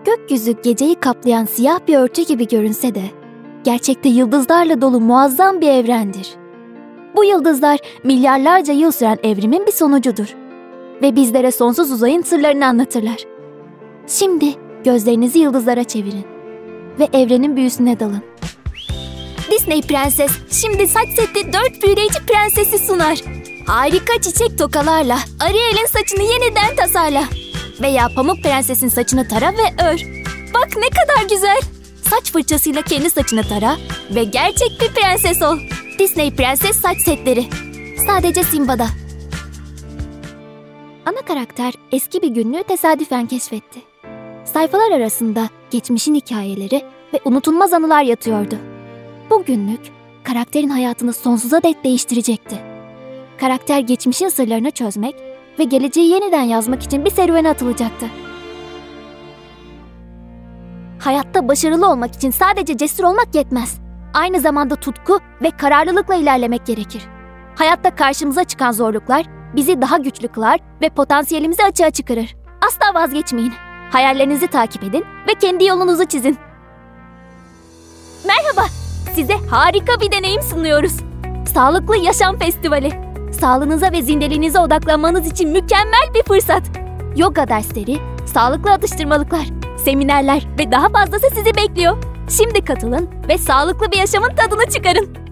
Gökyüzü geceyi kaplayan siyah bir örtü gibi görünse de, gerçekte yıldızlarla dolu muazzam bir evrendir. Bu yıldızlar milyarlarca yıl süren evrimin bir sonucudur ve bizlere sonsuz uzayın sırlarını anlatırlar. Şimdi gözlerinizi yıldızlara çevirin ve evrenin büyüsüne dalın. Disney Prenses şimdi saç seti 4 büyüleyici prensesi sunar. Harika çiçek tokalarla Ariel'in saçını yeniden tasarla. Veya Pamuk Prenses'in saçını tara ve ör. Bak ne kadar güzel. Saç fırçasıyla kendi saçını tara ve gerçek bir prenses ol. Disney Prenses saç setleri. Sadece Simba'da. Ana karakter eski bir günlüğü tesadüfen keşfetti. Sayfalar arasında geçmişin hikayeleri ve unutulmaz anılar yatıyordu. Bu günlük karakterin hayatını sonsuza dek değiştirecekti. Karakter geçmişin sırlarını çözmek ve geleceği yeniden yazmak için bir serüvene atılacaktı. Hayatta başarılı olmak için sadece cesur olmak yetmez. Aynı zamanda tutku ve kararlılıkla ilerlemek gerekir. Hayatta karşımıza çıkan zorluklar bizi daha güçlü kılar ve potansiyelimizi açığa çıkarır. Asla vazgeçmeyin. Hayallerinizi takip edin ve kendi yolunuzu çizin. Merhaba, size harika bir deneyim sunuyoruz. Sağlıklı Yaşam Festivali. Sağlığınıza ve zindeliğinize odaklanmanız için mükemmel bir fırsat. Yoga dersleri, sağlıklı atıştırmalıklar, seminerler ve daha fazlası sizi bekliyor. Şimdi katılın ve sağlıklı bir yaşamın tadını çıkarın.